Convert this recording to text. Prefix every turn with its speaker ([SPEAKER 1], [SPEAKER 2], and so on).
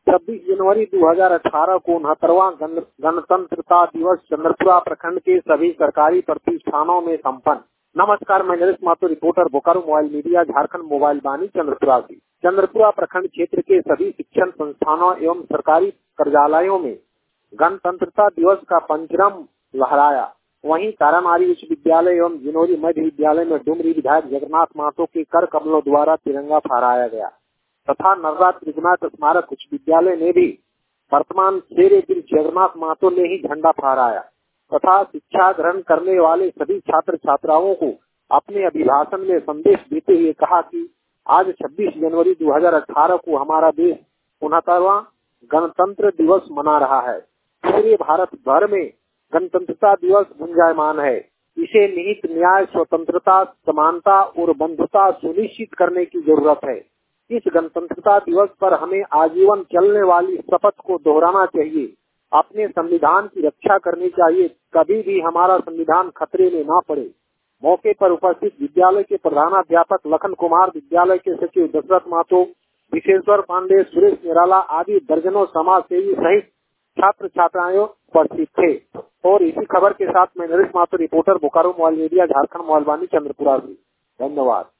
[SPEAKER 1] 26 जनवरी 2018 को 69वां गणतंत्रता दिवस चंद्रपुरा प्रखंड के सभी सरकारी प्रतिष्ठानों में संपन्न। नमस्कार, मैं Naresh Mathur, reporter Bokaro mobile media, Jharkhand mobile Vaani Chandrapura से। चंद्रपुरा प्रखंड क्षेत्र के सभी शिक्षण संस्थानों एवं सरकारी कार्यालयों में गणतंत्रता दिवस का पंचरम लहराया। वहीं तारामारी उच्च विद्यालय एवं जिनोरी मध्य विद्यालय में डुमरी विधायक जगन्नाथ महतो के कर कमलों द्वारा तिरंगा फहराया गया तथा नर्मदा त्रिगुणाथ स्मारक उच्च विद्यालय ने भी वर्तमान शेरे वीर जगन्नाथ महतो ने ही झंडा फहराया तथा शिक्षा ग्रहण करने वाले सभी छात्र छात्राओं को अपने अभिभाषण में संदेश देते हुए कहा कि आज 26 जनवरी 2018 को हमारा देश 69वां गणतंत्र दिवस मना रहा है। पूरे भारत भर में गणतंत्रता दिवस गुंजायमान है। इसे निहित न्याय, स्वतंत्रता, समानता और बंधुता सुनिश्चित करने की जरूरत है। इस गणतंत्रता दिवस पर हमें आजीवन चलने वाली शपथ को दोहराना चाहिए। अपने संविधान की रक्षा करनी चाहिए, कभी भी हमारा संविधान खतरे में न पड़े। मौके पर उपस्थित विद्यालय के प्रधानाध्यापक लखन कुमार, विद्यालय के सचिव दशरथ महतो, विशेश्वर पांडे, सुरेश निराला आदि दर्जनों समाज सेवी सहित छात्र छात्राएं उपस्थित थे। और इसी खबर के साथ मैं Naresh Mathur, reporter Bokaro mobile media, Jharkhand mobile Vaani Chandrapura से। धन्यवाद।